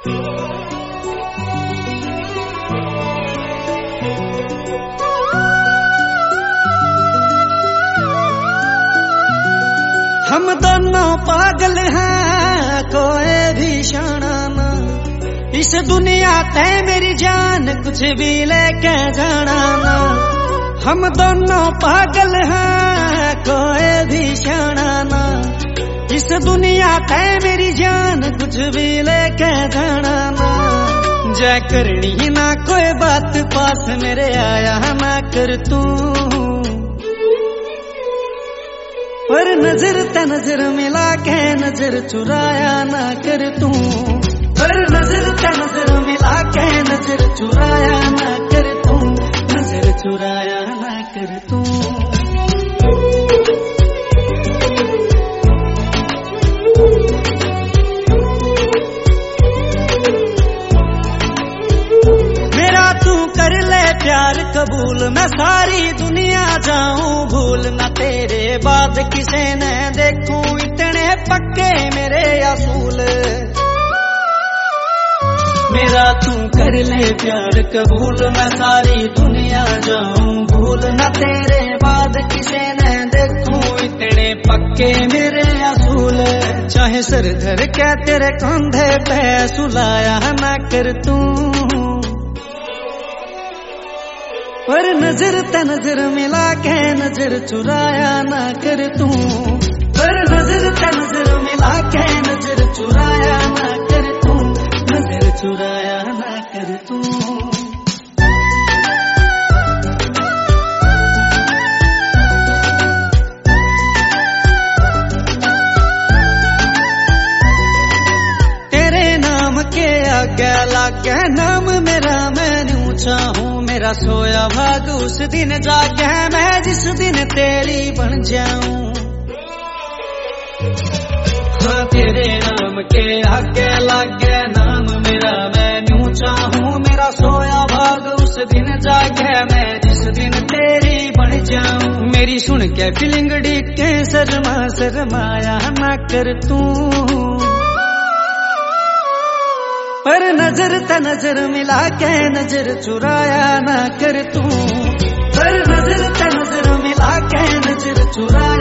हम दोनों पागल हैं, कोई भी शाना ना। इस दुनिया ते मेरी जान, कुछ भी लेके जाना ना। हम दोनों पागल हैं, कोई भी शाना ना। इस दुनिया ते मेरी जान, कुछ भी लेके जाना ना। जय करनी ना कोई बात, पास मेरे आया ना कर तू। पर नजर ते नजर मिला के नजर चुराया ना कर तू। पर नजर ते नजर मिला के नजर चुराया ना कर तू। नजर चुराया ना कर तू। मेरा तू कर ले प्यार कबूल, मैं सारी दुनिया जाऊं भूल। ना तेरे बाद किसे न देखूं, इतने पक्के मेरे असूल। मेरा तू कर ले प्यार कबूल, मैं सारी दुनिया जाऊं भूल। ना तेरे बाद किसे न देखूं, इतने पक्के मेरे असूल। चाहे सर धर के तेरे कंधे पे सुलाया ना कर तू। पर नजर ते नजर मिला के नजर चुराया ना कर तू। पर नजर ते नजर मिला के नजर चुराया ना कर तू। नजर चुराया ना कर तू। तेरे नाम के आगे लागे नाम मेरा, मैं न्यू चाहूं। मेरा सोया भाग उस दिन जागे मैं, जिस दिन तेरी बन जाऊं। हाँ तेरे नाम के आगे लागे नाम मेरा, मैं न्यू चाहूं। मेरा सोया भाग उस दिन जागे मैं, जिस दिन तेरी बन जाऊं। मेरी सुन के फीलिंग डिके शर्मा शर्माया ना कर तू। पर नजर ते नजर मिला के नजर चुराया ना कर तू। पर नजर ते नजर मिला के नजर चुराया